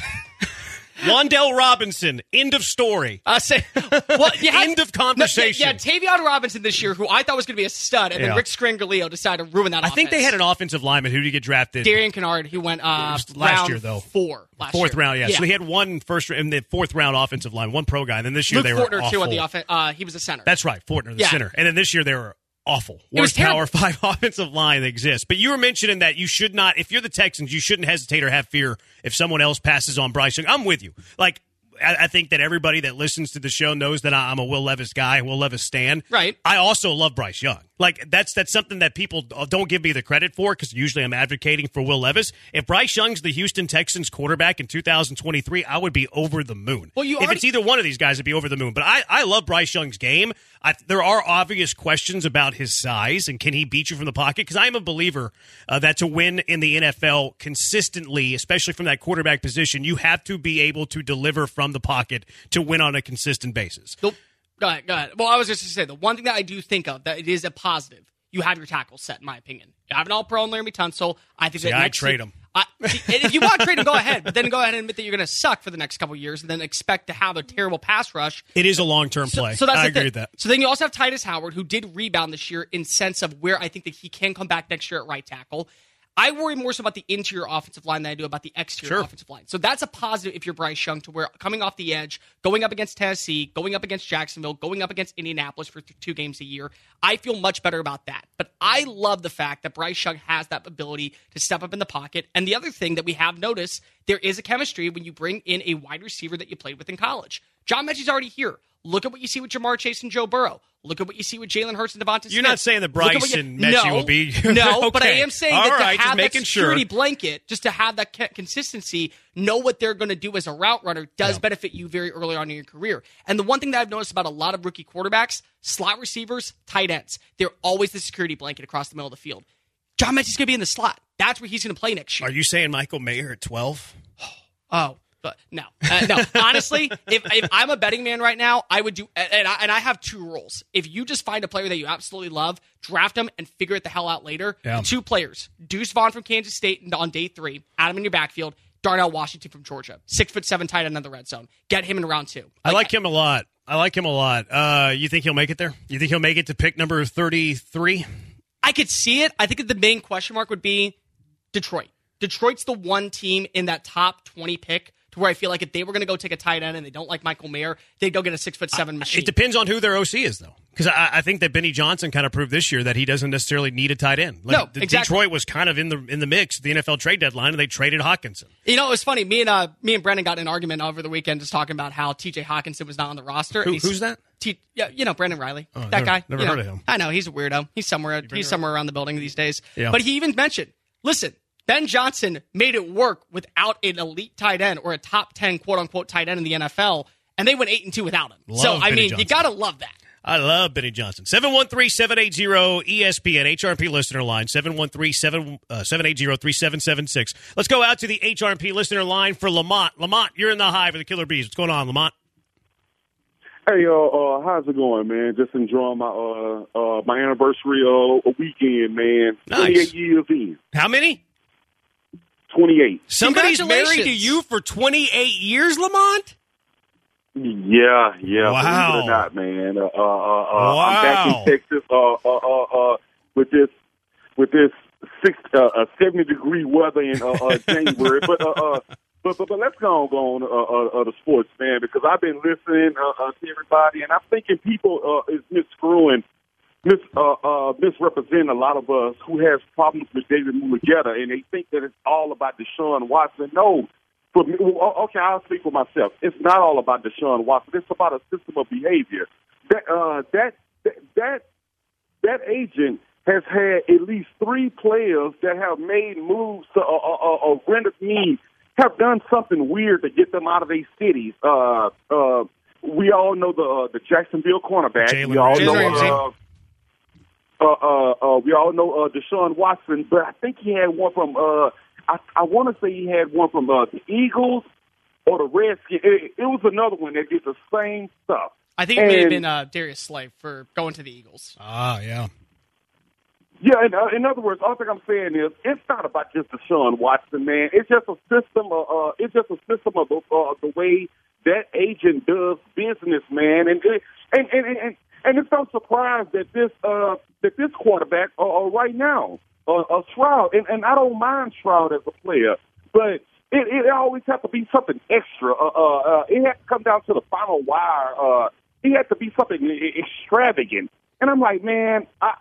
Wandale Robinson. End of story. Uh, say, well, you had, End of conversation. No, yeah, yeah, Tavion Robinson this year, who I thought was going to be a stud, and Yeah. then Rick Scrangalillo decided to ruin that I offense. think they had an offensive lineman. Who did he get drafted? Darian Kennard, who went uh, last round year, though. four. Last Fourth year. round, yeah. So he had one first in the fourth round offensive line, one pro guy. And then this year Luke they were Fortner, awful. too, on the offense. Uh, he was a center. That's right, Fortner, the Yeah. center. And then this year they were awful. It was Worst Power terrible. Five offensive line that exists. But you were mentioning that you should not, if you're the Texans, you shouldn't hesitate or have fear if someone else passes on Bryce Young. I'm with you. Like, I, I think that everybody that listens to the show knows that I'm a Will Levis guy, Will Levis stan. Right. I also love Bryce Young. Like, that's that's something that people don't give me the credit for because usually I'm advocating for Will Levis. If Bryce Young's the Houston Texans quarterback in two thousand twenty-three, I would be over the moon. Well, you if already- it's either one of these guys, I'd be over the moon. But I, I love Bryce Young's game. I, there are obvious questions about his size and can he beat you from the pocket? Because I'm a believer uh, that to win in the N F L consistently, especially from that quarterback position, you have to be able to deliver from the pocket to win on a consistent basis. Nope. Go ahead, go ahead. Well, I was just going to say, the one thing that I do think of that it is a positive, you have your tackles set, in my opinion. You have an all-pro in Laramie Tunsil. I think See, that I next trade se- him. I, if you want to trade him, go ahead. But then go ahead and admit that you're going to suck for the next couple of years and then expect to have a terrible pass rush. It is a long-term So, play. so that's I the agree thing. with that. So then you also have Titus Howard, who did rebound this year in sense of where I think that he can come back next year at right tackle. I worry more so about the interior offensive line than I do about the exterior Sure. offensive line. So that's a positive if you're Bryce Young, to where coming off the edge, going up against Tennessee, going up against Jacksonville, going up against Indianapolis for th- two games a year, I feel much better about that. But I love the fact that Bryce Young has that ability to step up in the pocket. And the other thing that we have noticed, there is a chemistry when you bring in a wide receiver that you played with in college. John Mechie's already here. Look at what you see with Jamar Chase and Joe Burrow. Look at what you see with Jalen Hurts and Devonta Smith. You're not saying that Look at Bryce what you- and Mechie no, will be- No, Okay. but I am saying All that right, to just have that making sure. security blanket, just to have that co- consistency, know what they're going to do as a route runner does Yeah. benefit you very early on in your career. And the one thing that I've noticed about a lot of rookie quarterbacks, slot receivers, tight ends, they're always the security blanket across the middle of the field. John Mechie's going to be in the slot. That's where he's going to play next year. Are you saying Michael Mayer at twelve? Oh, but no, uh, no. Honestly, if, if I'm a betting man right now, I would do, and I, and I have two rules. If you just find a player that you absolutely love, draft them and figure it the hell out later. Yeah. Two players: Deuce Vaughn from Kansas State on day three, Adam in your backfield. Darnell Washington from Georgia, six foot seven tight end in the red zone. Get him in round two. I like him a lot. I like him a lot. Uh, you think he'll make it there? You think he'll make it to pick number thirty-three? I could see it. I think that the main question mark would be Detroit. Detroit's the one team in that top twenty pick to where I feel like if they were going to go take a tight end and they don't like Michael Mayer, they'd go get a six foot seven machine. It depends on who their O C is, though. Because I, I think that Benny Johnson kind of proved this year that he doesn't necessarily need a tight end. Like, No, the- exactly. Detroit was kind of in the in the mix, the N F L trade deadline, and they traded Hawkinson. You know, it was funny. Me and uh, me and Brendan got in an argument over the weekend just talking about how T J Hawkinson was not on the roster. Who- And he's- who's that? T- yeah, you know, Brandon Riley. Oh, that never- guy. never you heard know. of him. I know, he's a weirdo. He's somewhere he's somewhere around the building these days. Yeah. But he even mentioned, listen, Ben Johnson made it work without an elite tight end or a top ten quote unquote tight end in the N F L, and they went eight and two without him. Love so I Benny mean, Johnson. you gotta love that. I love Benny Johnson. seven one three, seven eight zero, E S P N, H R P listener line, seven one three, seven eight zero, three seven seven six. Let's go out to the H R P listener line for Lamont. Lamont, you're in the hive of the Killer Bees. What's going on, Lamont? Hey, uh, uh, how's it going, man? Just enjoying my uh, uh, my anniversary uh, weekend, man. Nice. twenty-eight years in. How many? twenty-eight. Somebody's married to Congratulations. you for twenty-eight years, Lamont? Yeah, yeah. Wow. Believe it or not, man. Uh, uh, uh, I'm back Wow. in Texas uh, uh, uh, uh, with this with this six uh, uh, seventy degree weather in uh, uh, January. but, uh, uh, but but but let's go on, go on uh, uh, uh, the sports, man, because I've been listening uh, uh, to everybody, and I'm thinking people uh, is miscrewing, mis uh, uh, misrepresenting a lot of us who has problems with David Mulugheta, and they think that it's all about Deshaun Watson. No. For me, well, okay, I'll speak for myself. It's not all about Deshaun Watson. It's about a system of behavior. That uh, that that that agent has had at least three players that have made moves to uh, uh, uh, rendered me have done something weird to get them out of their cities. Uh, uh, we all know the uh, the Jacksonville cornerback. Jalen we all Ramsey. know. Ramsey. Uh, uh, uh, uh, we all know uh, Deshaun Watson, but I think he had one from. Uh, I, I want to say he had one from uh, the Eagles or the Redskins. It, it was another one that did the same stuff. I think it and, may have been uh, Darius Slay for going to the Eagles. Ah, yeah. Yeah, in, uh, in other words, all thing I'm saying is it's not about just Deshaun Watson, man. It's just a system. Of, uh, it's just a system of the, uh, the way that agent does business, man. And it, and, and and and it's no surprise that this uh, that this quarterback uh, uh, right now, uh, uh, Stroud, and, and I don't mind Stroud as a player, but it, it always has to be something extra. Uh, uh, uh, it has to come down to the final wire. Uh, it has to be something extravagant. And I'm like, man, I.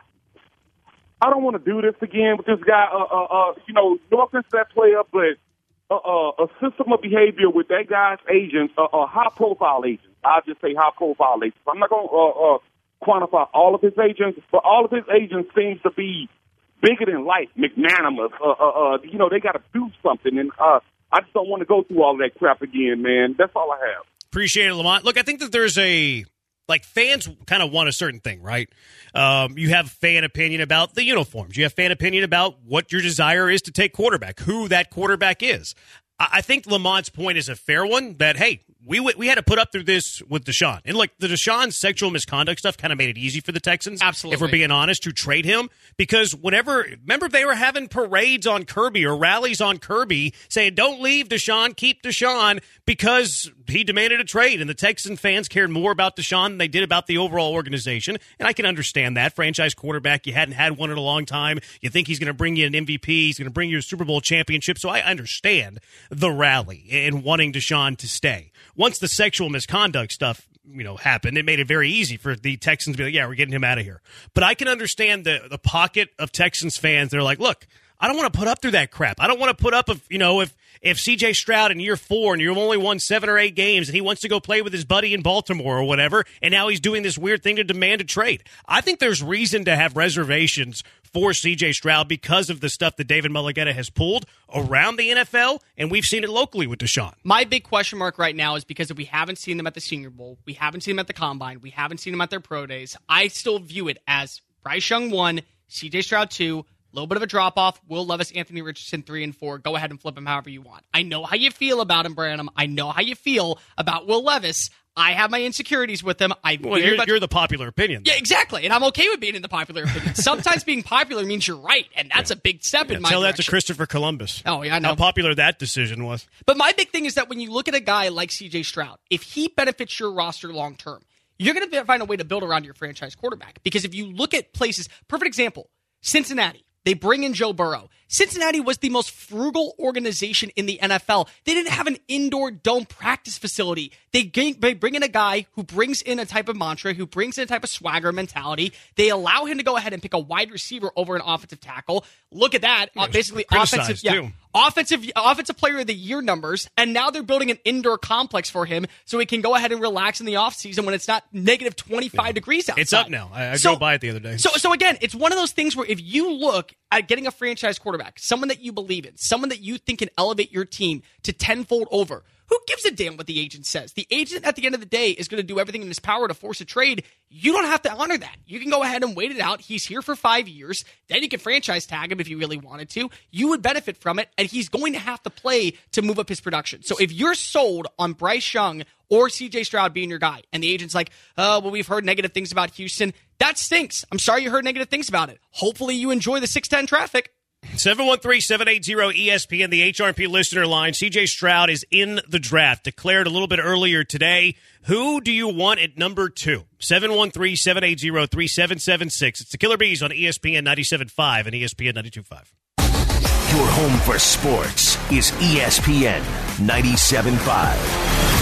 I don't want to do this again with this guy. Uh, uh, uh, you know, no offense to that player, but uh, uh, a system of behavior with that guy's agents, uh, uh, high-profile agents. I'll just say high-profile agents. I'm not going to uh, uh, quantify all of his agents, but all of his agents seems to be bigger than life, magnanimous. Uh, uh, uh, you know, they got to do something, and uh, I just don't want to go through all of that crap again, man. That's all I have. Appreciate it, Lamont. Look, I think that there's a... Like, fans kind of want a certain thing, right? Um, you have fan opinion about the uniforms. You have fan opinion about what your desire is to take quarterback, who that quarterback is. I, I think Lamont's point is a fair one that, hey, we w- we had to put up through this with Deshaun. And, look, the Deshaun sexual misconduct stuff kind of made it easy for the Texans. Absolutely. If we're being honest, to trade him. Because whenever, remember they were having parades on Kirby or rallies on Kirby saying, don't leave Deshaun, keep Deshaun, because he demanded a trade. And the Texan fans cared more about Deshaun than they did about the overall organization. And I can understand that. Franchise quarterback, you hadn't had one in a long time. You think he's going to bring you an M V P. He's going to bring you a Super Bowl championship. So I understand the rally and wanting Deshaun to stay. Once the sexual misconduct stuff, you know, happened, it made it very easy for the Texans to be like, yeah, we're getting him out of here. But I can understand the the pocket of Texans fans. They're like, look, I don't want to put up through that crap. I don't want to put up, if, you know, if, if C J Stroud in year four and you've only won seven or eight games and he wants to go play with his buddy in Baltimore or whatever, and now he's doing this weird thing to demand a trade. I think there's reason to have reservations for C J Stroud because of the stuff that David Mulugheta has pulled around the N F L, and we've seen it locally with Deshaun. My big question mark right now is because we haven't seen them at the Senior Bowl, we haven't seen them at the Combine, we haven't seen them at their pro days. I still view it as Bryce Young one, C J Stroud two, a little bit of a drop-off. Will Levis, Anthony Richardson, three and four. Go ahead and flip him however you want. I know how you feel about him, Branham. I know how you feel about Will Levis. I have my insecurities with him. I well, you're, you're the popular opinion. Yeah, exactly. And I'm okay with being in the popular opinion. Sometimes being popular means you're right, and that's yeah. a big step yeah, in my Tell direction. that to Christopher Columbus. Oh, yeah, I know. How popular that decision was. But my big thing is that when you look at a guy like C J Stroud, if he benefits your roster long-term, you're going to find a way to build around your franchise quarterback. Because if you look at places, perfect example, Cincinnati. They bring in Joe Burrow. Cincinnati was the most frugal organization in the N F L. They didn't have an indoor dome practice facility. They, gain, they bring in a guy who brings in a type of mantra, who brings in a type of swagger mentality. They allow him to go ahead and pick a wide receiver over an offensive tackle. Look at that. Uh, basically, offensive, yeah, offensive, offensive player of the year numbers. And now they're building an indoor complex for him so he can go ahead and relax in the offseason when it's not negative twenty-five yeah. degrees outside. It's up now. I, I so, drove by it the other day. So, so again, it's one of those things where if you look at getting a franchise quarterback, someone that you believe in, someone that you think can elevate your team to tenfold over, who gives a damn what the agent says? The agent, at the end of the day, is going to do everything in his power to force a trade. You don't have to honor that. You can go ahead and wait it out. He's here for five years. Then you can franchise tag him if you really wanted to. You would benefit from it, and he's going to have to play to move up his production. So if you're sold on Bryce Young or C J Stroud being your guy, and the agent's like, oh, well, we've heard negative things about Houston, that stinks. I'm sorry you heard negative things about it. Hopefully you enjoy the six ten traffic. seven one three, seven eight zero, E S P N, the H R P listener line. C J Stroud is in the draft, declared a little bit earlier today. Who do you want at number two? seven one three, seven eight zero, three seven seven six. It's the Killer Bees on E S P N ninety-seven point five and E S P N ninety-two point five. Your home for sports is E S P N ninety-seven point five.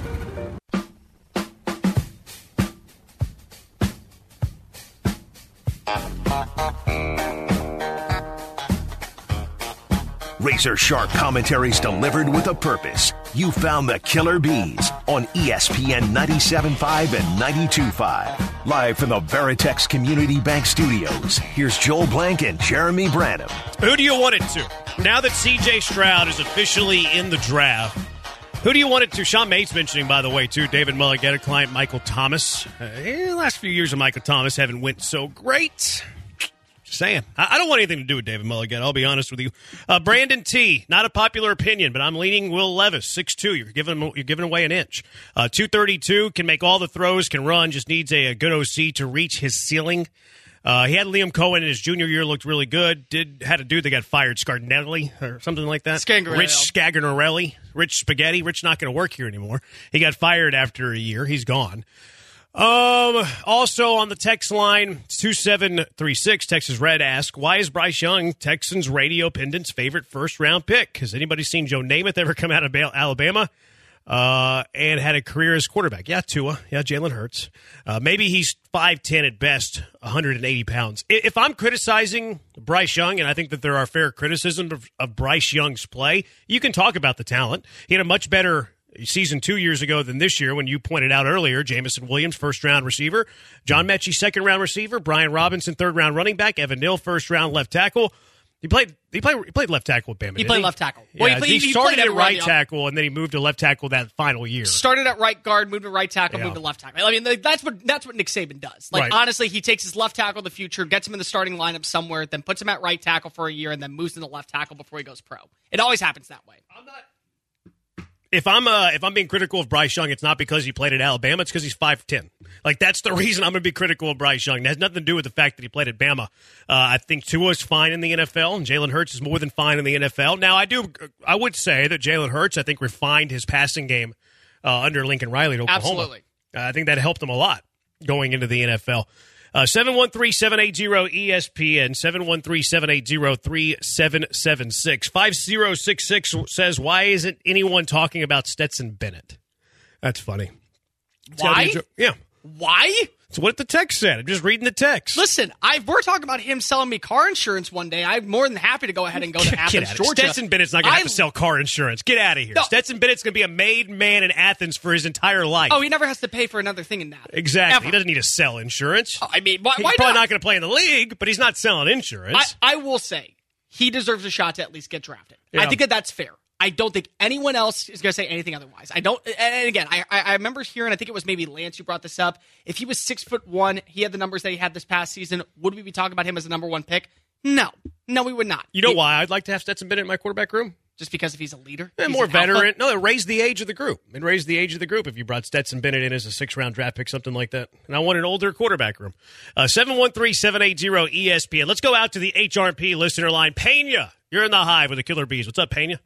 Razor-sharp commentaries delivered with a purpose. You found the Killer Bees on E S P N ninety-seven point five and ninety-two point five. Live from the Veritex Community Bank Studios, here's Joel Blank and Jeremy Branham. Who do you want it to? Now that C J Stroud is officially in the draft, who do you want it to? Sean Mates mentioning, by the way, too, David Mulugheta client Michael Thomas. Uh, the last few years of Michael Thomas haven't went so great. Just saying. I, I don't want anything to do with David Mulligan, I'll be honest with you. Uh, Brandon T, not a popular opinion, but I'm leaning Will Levis, six two. You're giving him, you're giving away an inch. Uh, two thirty-two, can make all the throws, can run, just needs a, a good O C to reach his ceiling. Uh, he had Liam Cohen in his junior year, looked really good. Did had a dude that got fired, Scarnelli or something like that. Scangarelli. Rich Scaganarelli. Rich Spaghetti. Rich not going to work here anymore. He got fired after a year. He's gone. Um. Also on the text line, two seven three six, Texas Red asks, why is Bryce Young Texans radio pendant's favorite first-round pick? Has anybody seen Joe Namath ever come out of Alabama? Uh, and had a career as quarterback. Yeah, Tua. Yeah, Jalen Hurts. Uh, maybe he's five ten at best, one hundred eighty pounds. If I'm criticizing Bryce Young, and I think that there are fair criticism of, of Bryce Young's play, you can talk about the talent. He had a much better season two years ago than this year when you pointed out earlier. Jamison Williams, first-round receiver. John Mechie, second-round receiver. Brian Robinson, third-round running back. Evan Neal, first-round left tackle. He played. He played. He played left tackle with Bama. He played he? left tackle. Yeah, well, he, played, he, he started played at right right tackle, and then he moved to left tackle that final year. Started at right guard, moved to right tackle, Yeah. moved to left tackle. I mean, like, that's what that's what Nick Saban does. Like, Right. honestly, he takes his left tackle of the future, gets him in the starting lineup somewhere, then puts him at right tackle for a year, and then moves into left tackle before he goes pro. It always happens that way. I'm not. If I'm uh, if I'm being critical of Bryce Young, it's not because he played at Alabama. It's because he's five ten. Like, that's the reason I'm going to be critical of Bryce Young. It has nothing to do with the fact that he played at Bama. Uh, I think Tua's fine in the N F L, and Jalen Hurts is more than fine in the N F L. Now, I do, I would say that Jalen Hurts, I think, refined his passing game uh, under Lincoln Riley at Oklahoma. Absolutely. Uh, I think that helped him a lot going into the N F L. Uh, seven one three, seven eight zero, E S P N, seven one three, seven eight zero, three seven seven six. five zero six six says, why isn't anyone talking about Stetson Bennett? That's funny. It's gotta be a Why? jo- Yeah. Why? It's what the text said. I'm just reading the text. Listen, I we're talking about him selling me car insurance one day. I'm more than happy to go ahead and go to Get Athens, out of Georgia. Stetson Bennett's not going to I- have to sell car insurance. Get out of here. No. Stetson Bennett's going to be a made man in Athens for his entire life. Oh, he never has to pay for another thing in that. Exactly. Ever. He doesn't need to sell insurance. I mean, why, He's why probably not? not going to play in the league, but he's not selling I, insurance. I will say he deserves a shot to at least get drafted. Yeah. I think that that's fair. I don't think anyone else is going to say anything otherwise. I don't. And again, I, I remember hearing. I think it was maybe Lance who brought this up. If he was six foot one, he had the numbers that he had this past season. Would we be talking about him as a number one pick? No, no, we would not. you know He- why I'd like to have Stetson Bennett in my quarterback room? Just because if he's a leader, Yeah, he's more an alpha. veteran. No, it raised the age of the group. It raised the age of the group if you brought Stetson Bennett in as a six-round draft pick, something like that. And I want an older quarterback room. Uh, seven one three, seven eight zero, E S P N. Let's go out to the H R P listener line. Pena, you're in the hive with the Killer Bees. What's up, Pena?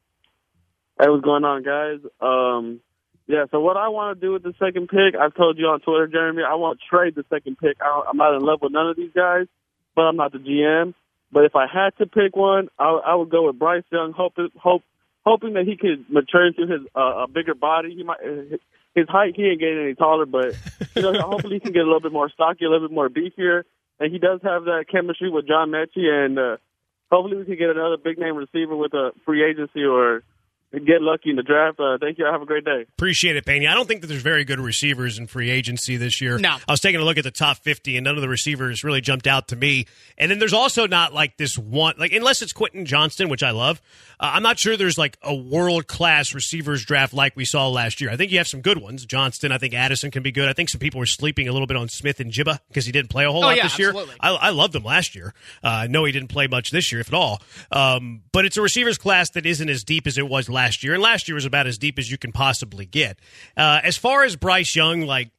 Hey, what's going on, guys? Um, yeah, so what I want to do with the second pick, I've told you on Twitter, Jeremy, I won't trade the second pick. I don't, I'm not in love with none of these guys, but I'm not the G M. But if I had to pick one, I, I would go with Bryce Young, hope, hope, hoping that he could mature into his uh, a bigger body. He might his height, he ain't getting any taller, but you know, hopefully he can get a little bit more stocky, a little bit more beefier. And he does have that chemistry with John Mechie, and uh, hopefully we can get another big name receiver with a free agency or get lucky in the draft. Uh, thank you. Have a great day. Appreciate it, Pena. I don't think that there's very good receivers in free agency this year. No. I was taking a look at the top fifty, and none of the receivers really jumped out to me. And then there's also not like this one, like unless it's Quentin Johnston, which I love. Uh, I'm not sure there's like a world-class receivers draft like we saw last year. I think you have some good ones. Johnston, I think Addison can be good. I think some people were sleeping a little bit on Smith and Jibba because he didn't play a whole Oh, lot yeah, this year. absolutely. I, I loved him last year. Uh, I know he didn't play much this year, if at all. Um, but it's a receivers class that isn't as deep as it was last year. And last year was about as deep as you can possibly get. Uh, as far as Bryce Young, like,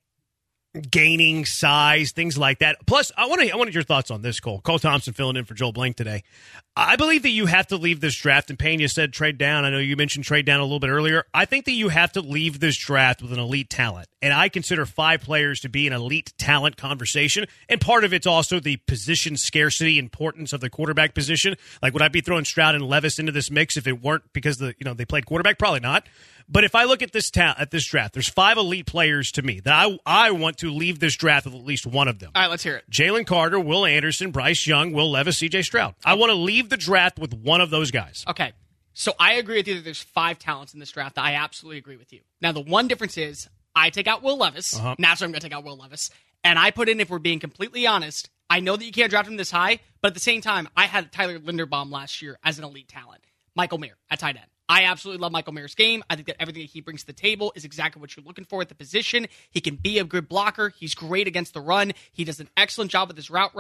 gaining size, things like that. Plus, I wanted I wanted your thoughts on this, Cole. Cole Thompson filling in for Joel Blank today. I believe that you have to leave this draft, and Pena said trade down. I know you mentioned trade down a little bit earlier. I think that you have to leave this draft with an elite talent, and I consider five players to be an elite talent conversation, and part of it's also the position scarcity importance of the quarterback position. Like, would I be throwing Stroud and Levis into this mix if it weren't because the you know they played quarterback? Probably not. But if I look at this ta- at this draft, there's five elite players to me that I I want to leave this draft with at least one of them. All right, let's hear it. Jalen Carter, Will Anderson, Bryce Young, Will Levis, C J Stroud. I want to leave the draft with one of those guys. Okay. So I agree with you that there's five talents in this draft. I absolutely agree with you. Now, the one difference is I take out Will Levis. Uh-huh. Naturally, I'm going to take out Will Levis. And I put in, if we're being completely honest, I know that you can't draft him this high, but at the same time, I had Tyler Linderbaum last year as an elite talent. Michael Mayer at tight end. I absolutely love Michael Mayer's game. I think that everything that he brings to the table is exactly what you're looking for at the position. He can be a good blocker. He's great against the run. He does an excellent job with his route running.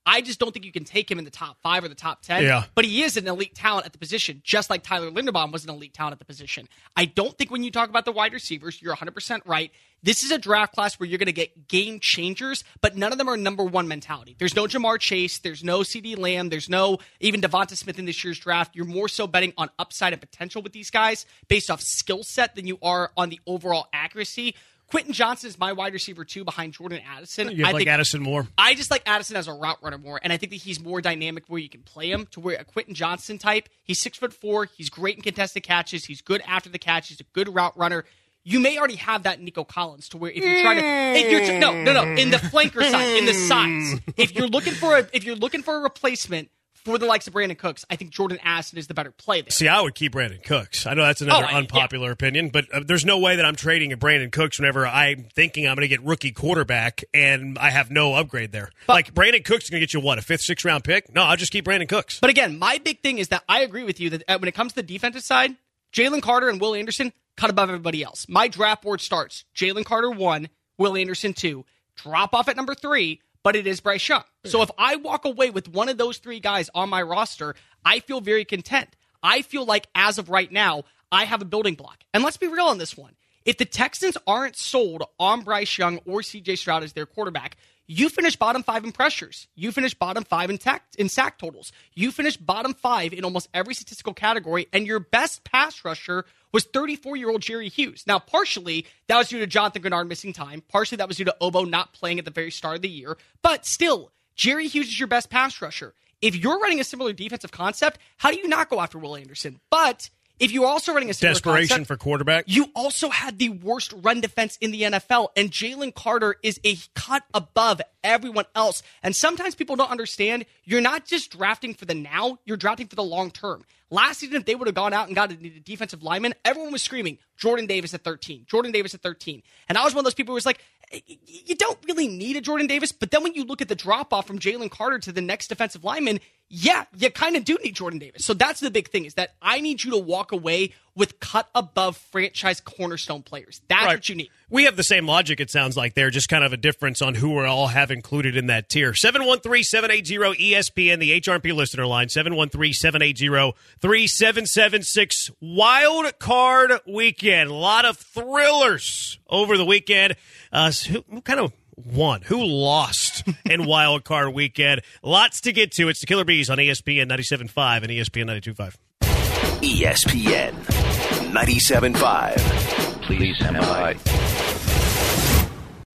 I just don't think you can take him in the top five or the top ten. Yeah. But he is an elite talent at the position, just like Tyler Linderbaum was an elite talent at the position. I don't think when you talk about the wide receivers, you're one hundred percent right. This is a draft class where you're going to get game changers, but none of them are number one mentality. There's no Jamar Chase. There's no CeeDee Lamb. There's no even Devonta Smith in this year's draft. You're more so betting on upside and potential with these guys based off skill set than you are on the overall accuracy. Quentin Johnson is my wide receiver two behind Jordan Addison. You I like think, Addison more? I just like Addison as a route runner more, and I think that he's more dynamic where you can play him to where a Quentin Johnson type. He's six foot four. He's great in contested catches. He's good after the catch. He's a good route runner. You may already have that in Nico Collins to where if you're trying to, if you're no, no, no, in the flanker side, in the sides. If you're looking for a, if you're looking for a replacement for the likes of Brandon Cooks, I think Jordan Addison is the better play there. See, I would keep Brandon Cooks. I know that's another Oh, I- unpopular opinion, but uh, there's no way that I'm trading a Brandon Cooks whenever I'm thinking I'm going to get rookie quarterback and I have no upgrade there. But- like, Brandon Cooks is going to get you, what, a fifth, sixth round pick? No, I'll just keep Brandon Cooks. But again, my big thing is that I agree with you that uh, when it comes to the defensive side, Jalen Carter and Will Anderson cut above everybody else. My draft board starts Jalen Carter one, Will Anderson two, drop off at number three, but it is Bryce Young. So if I walk away with one of those three guys on my roster, I feel very content. I feel like as of right now, I have a building block. And let's be real on this one. If the Texans aren't sold on Bryce Young or C J Stroud as their quarterback, you finish bottom five in pressures. You finish bottom five in, tac- in sack totals. You finish bottom five in almost every statistical category, and your best pass rusher was thirty-four-year-old Jerry Hughes. Now, partially, that was due to Jonathan Grenard missing time. Partially, that was due to Obo not playing at the very start of the year. But still, Jerry Hughes is your best pass rusher. If you're running a similar defensive concept, how do you not go after Will Anderson? But if you're also running a similar Desperation concept, for quarterback. you also had the worst run defense in the N F L, and Jalen Carter is a cut above everyone else. And sometimes people don't understand, you're not just drafting for the now, you're drafting for the long term. Last season, if they would have gone out and got a defensive lineman, everyone was screaming, Jordan Davis at thirteen, Jordan Davis at thirteen. And I was one of those people who was like, you don't really need a Jordan Davis, but then when you look at the drop-off from Jalen Carter to the next defensive lineman, yeah, you kind of do need Jordan Davis. So that's the big thing, is that I need you to walk away with cut-above franchise cornerstone players. That's Right. what you need. We have the same logic, it sounds like. There, just kind of a difference on who we all have included in that tier. seven one three, seven eight zero, E S P N, the H R P listener line, seven one three, seven eight zero, three seven seven six. Wild Card Weekend. A lot of thrillers over the weekend. Uh, so who, who kind of won? Who lost in Wild Card Weekend? Lots to get to. It's the Killer Bees on E S P N ninety-seven point five and E S P N ninety-two point five. E S P N ninety-seven point five. Please stand by.